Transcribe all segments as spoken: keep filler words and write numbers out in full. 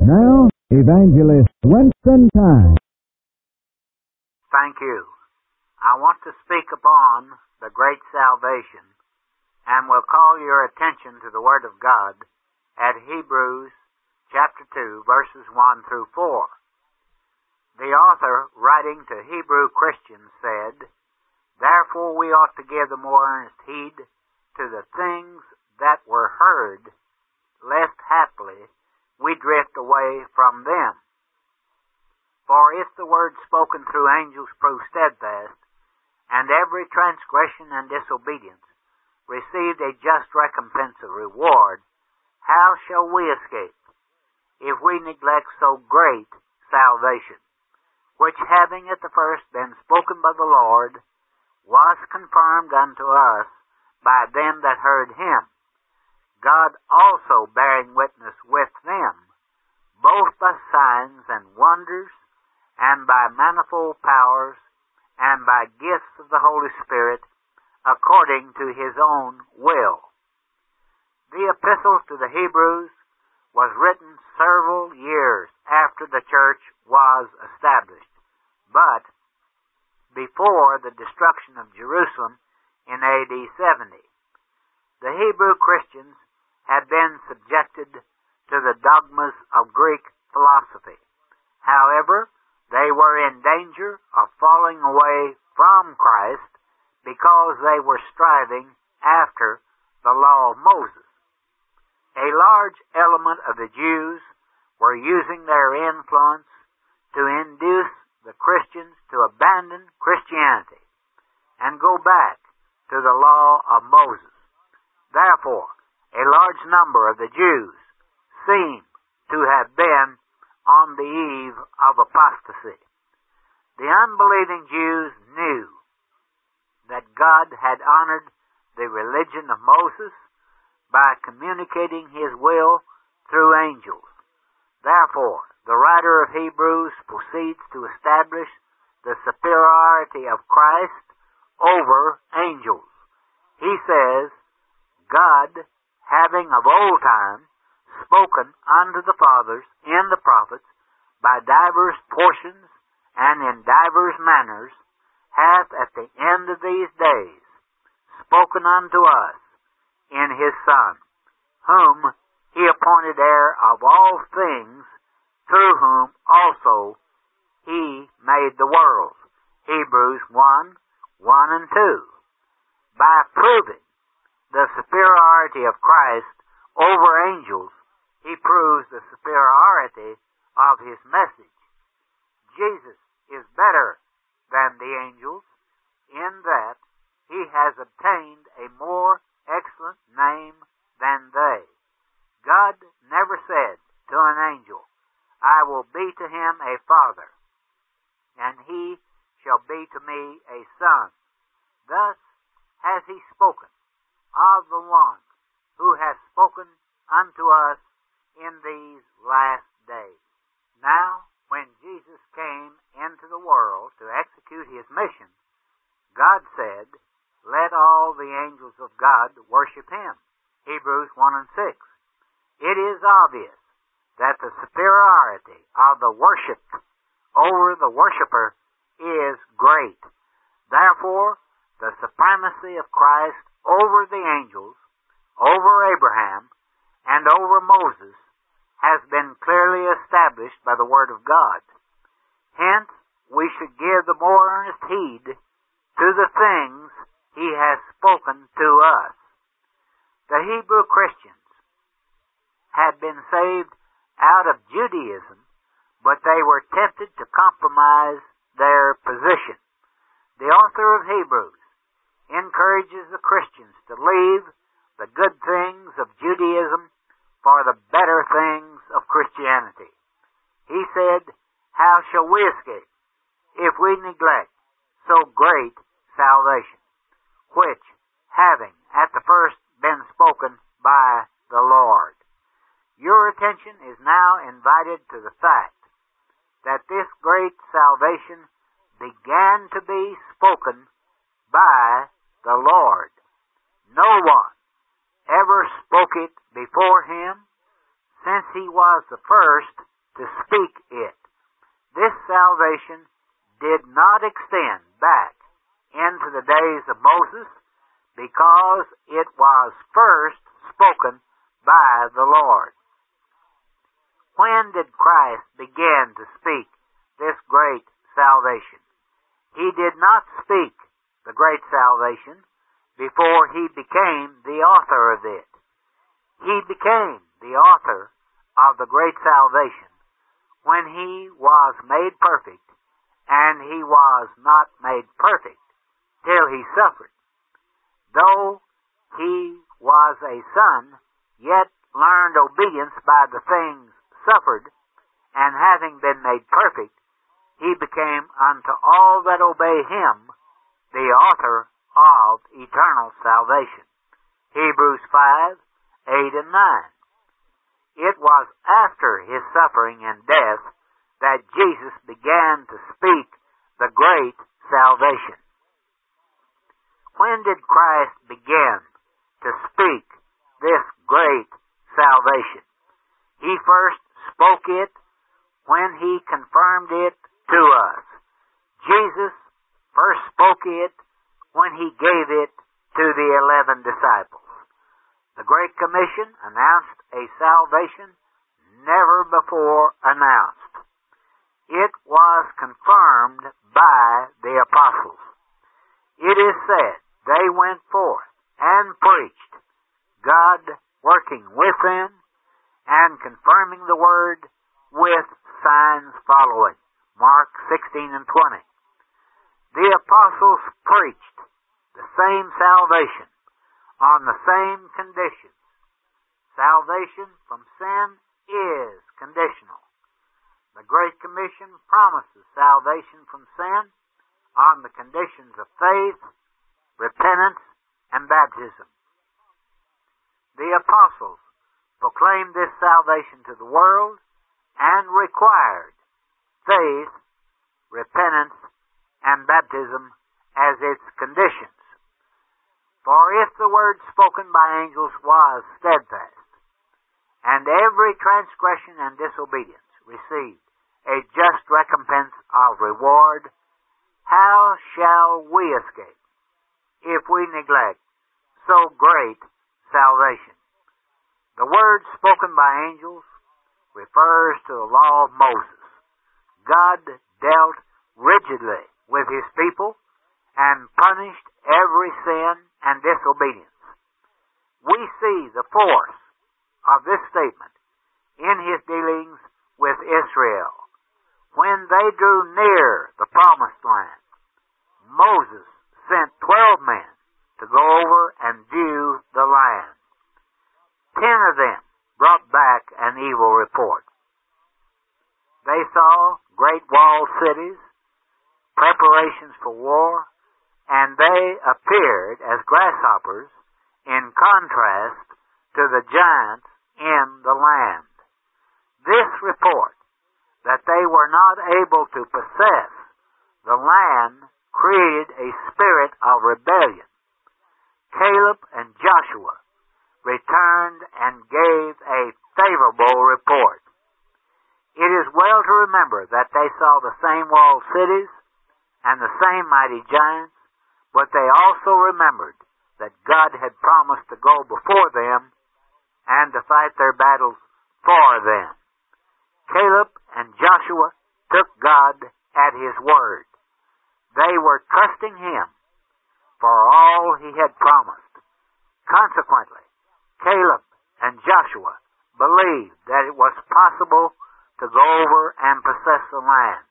now, Evangelist Winston Time. Thank you. I want to speak upon the great salvation, and will call your attention to the Word of God at Hebrews chapter two, verses one through four. The author, writing to Hebrew Christians, said, "Therefore we ought to give the more earnest heed to the things that were heard, lest haply we drift away from them. For if the word spoken through angels prove steadfast, and every transgression and disobedience received a just recompense of reward, how shall we escape, if we neglect so great salvation, which having at the first been spoken by the Lord, was confirmed unto us by them that heard him, God also bearing witness with them, both by signs and wonders, and by manifold powers, and by gifts of the Holy Spirit, according to his own will." The epistle to the Hebrews was written several years after the church was established, but before the destruction of Jerusalem in A D seventy. The Hebrew Christians had been subjected to the dogmas of Greek philosophy. However, they were in danger of falling away from Christ because they were striving after the law of Moses. A large element of the Jews were using their influence to induce the Christians to abandon Christianity and go back to the law of Moses. Therefore, a large number of the Jews seem to have been on the eve of apostasy. The unbelieving Jews knew that God had honored the religion of Moses by communicating his will through angels. Therefore, the writer of Hebrews proceeds to establish the superiority of Christ over angels. He says, "God, having of old time spoken unto the fathers in the prophets by divers portions and in divers manners, hath at the end of these days spoken unto us in his Son, whom he appointed heir of all things, through whom also he made the worlds." Hebrews one, one and two. By proving the superiority of Christ over angels, he proves the superiority of his message. Jesus is better than the angels in that he has obtained a more excellent name than they. God never said to an angel, "I will be to him a father, and he shall be to me a son." Thus has he spoken of the one who has spoken unto us in these last days. Now, when Jesus came into the world to execute his mission, God said, "Let all the angels of God worship him." Hebrews one and six. It is obvious that the superiority of the worshipped over the worshipper is great. Therefore, the supremacy of Christ over the angels, over Abraham, and over Moses has been clearly established by the Word of God. Hence, we should give the more earnest heed to the things he has spoken to us. The Hebrew Christians had been saved out of Judaism, but they were tempted to compromise their position. The author of Hebrews encourages the Christians to leave the good things of Judaism for the better things of Christianity. He said, "How shall we escape if we neglect so great salvation, which, having at the first been spoken by the Lord?" Your attention is now invited to the fact that this great salvation began to be spoken by the Lord. No one ever spoke it before him, since he was the first to speak it. This salvation did not extend back into the days of Moses because it was first spoken by the Lord. When did Christ begin to speak this great salvation? He did not speak the great salvation before he became the author of it. He became the author of the great salvation when he was made perfect, and he was not made perfect till he suffered. Though he was a son, yet learned obedience by the things suffered, and having been made perfect, he became unto all that obey him the author of eternal salvation. Hebrews five, eight and nine. It was after his suffering and death that Jesus began to speak the great salvation. When did Christ begin to speak this great salvation? He first spoke it when he confirmed it to us. Jesus first spoke it when he gave it to the eleven disciples. The Great Commission announced a salvation never before announced. It was confirmed by the apostles. It is said they went forth and preached, God working with them and confirming the word with signs following. Mark sixteen and twenty. The apostles preached the same salvation on the same conditions. Salvation from sin is conditional. The Great Commission promises salvation from sin on the conditions of faith, repentance, and baptism. The apostles proclaimed this salvation to the world and required faith, repentance, and baptism as its conditions. For if the word spoken by angels was steadfast, and every transgression and disobedience received a just recompense of reward, how shall we escape if we neglect so great salvation? The word spoken by angels refers to the law of Moses. God dealt rigidly with his people and punished every sin and disobedience. We see the force of this statement in his dealings with Israel. When they drew near the promised land, Moses sent twelve men to go over and view the land. Ten of them brought back an evil report. They saw great walled cities, preparations for war, and they appeared as grasshoppers in contrast to the giants in the land. This report that they were not able to possess the land created a spirit of rebellion. Caleb and Joshua returned and gave a favorable report. It is well to remember that they saw the same walled cities and the same mighty giants, but they also remembered that God had promised to go before them and to fight their battles for them. Caleb and Joshua took God at his word. They were trusting him for all he had promised. Consequently, Caleb and Joshua believed that it was possible to go over and possess the land.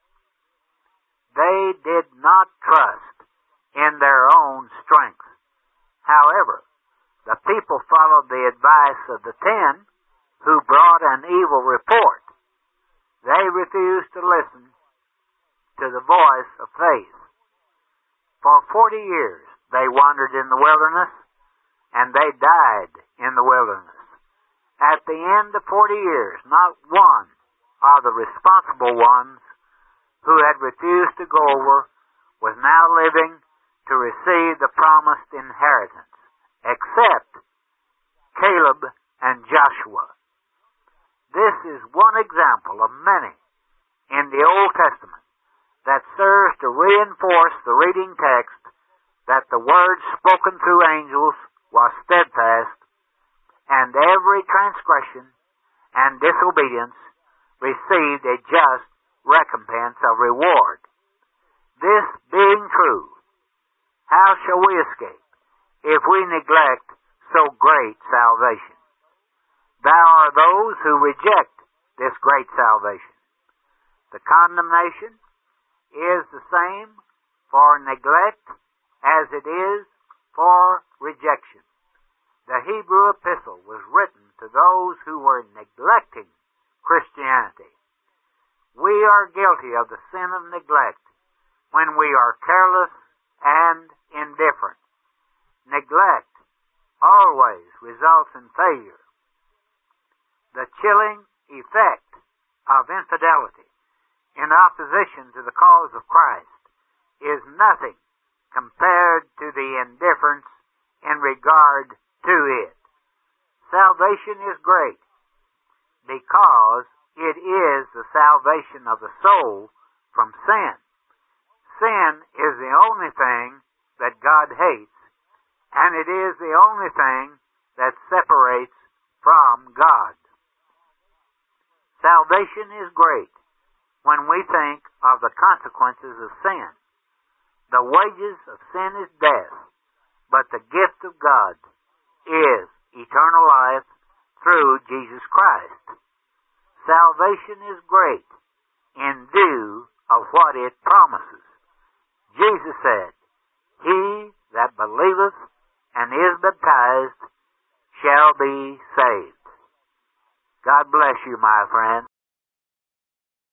They did not trust in their own strength. However, the people followed the advice of the ten who brought an evil report. They refused to listen to the voice of faith. For forty years they wandered in the wilderness, and they died in the wilderness. At the end of forty years, not one of the responsible ones who had refused to go over was now living to receive the promised inheritance, except Caleb and Joshua. This is one example of many in the Old Testament that serves to reinforce the reading text that the word spoken through angels was steadfast, and every transgression and disobedience received a just recompense of reward. This being true, how shall we escape if we neglect so great salvation? There are those who reject this great salvation. The condemnation is the same for neglect as it is for rejection. The Hebrew epistle was written to those who were neglecting Christianity. We are guilty of the sin of neglect when we are careless and indifferent. Neglect always results in failure. The chilling effect of infidelity in opposition to the cause of Christ is nothing compared to the indifference in regard to it. Salvation is great because it is the salvation of the soul from sin. Sin is the only thing that God hates, and it is the only thing that separates from God. Salvation is great when we think of the consequences of sin. The wages of sin is death, but the gift of God is eternal life through Jesus Christ. Salvation is great in view of what it promises. Jesus said, "He that believeth and is baptized shall be saved." God bless you, my friend.